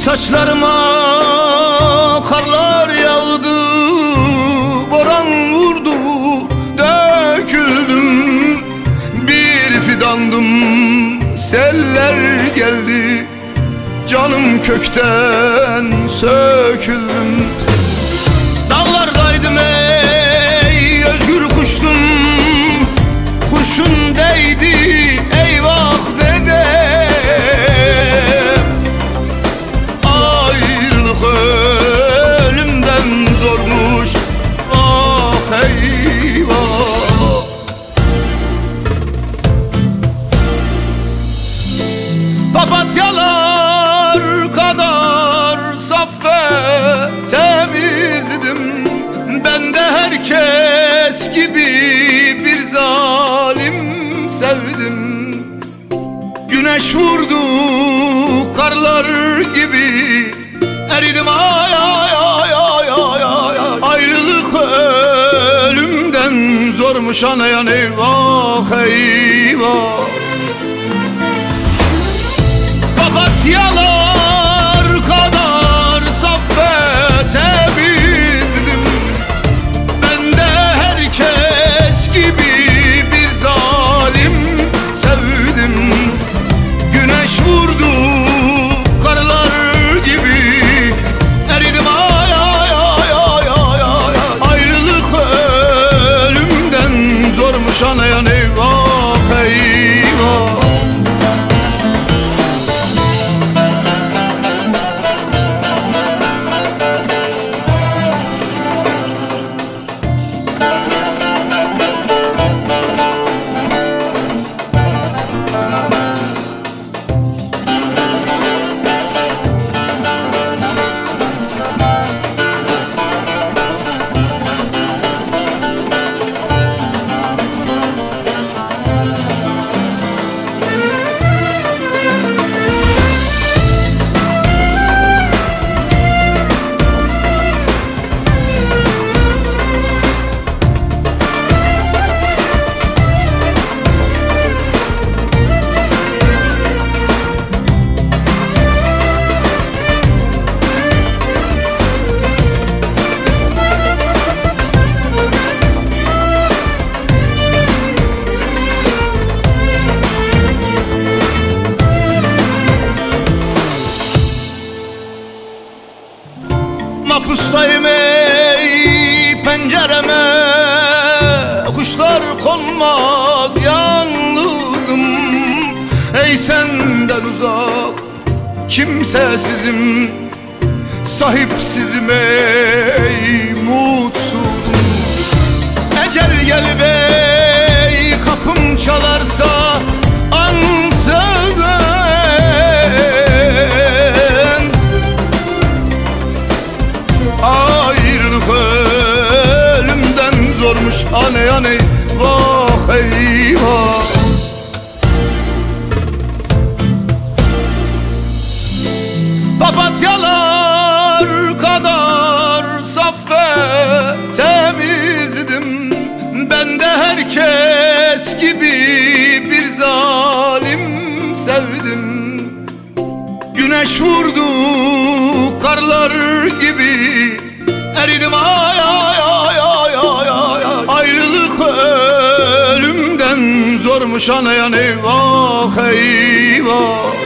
Saçlarıma karlar yağdı, boran vurdu, döküldüm. Bir fidandım, seller geldi, canım kökten söküldüm. Dağlardaydım ey özgür kuştum, kurşun değdi eyvah dede. Ayrılık ölümden zormuş, ah eyvah. Papatyalar kadar saf ve temizdim, ben de herkes gibi bir zalim sevdim. Güneş vurdu karlar gibi eridim, ay ay ay ay ay ay. Ayrılık ölümden zormuş anayan eyvah eyvah. Papatyalar kadar saf ve temizdim, ben de herkes gibi bir zalim sevdim. Güneş vurdu karlar gibi eridim, ay ay ay ay ay ay. Ayrılık ölümden zormuş anayan eyvah eyvah. Mahpustayım ey pencereme, kuşlar konmaz yalnızım. Ey senden uzak kimsesizim, sahipsizim ey mutsuzum. Ecel gelip ey kapım çalarsa ansızın, ayrılık ölümden zormuş ane ane vah eyvah. Papatyalar kadar saf ve temizdim, ben de herkes gibi bir zalim sevdim. Güneş vurdu karlar gibi eridim, ay ay ay ay ay ay. Ayrılık ölümden zormuş anayan eyvah eyvah.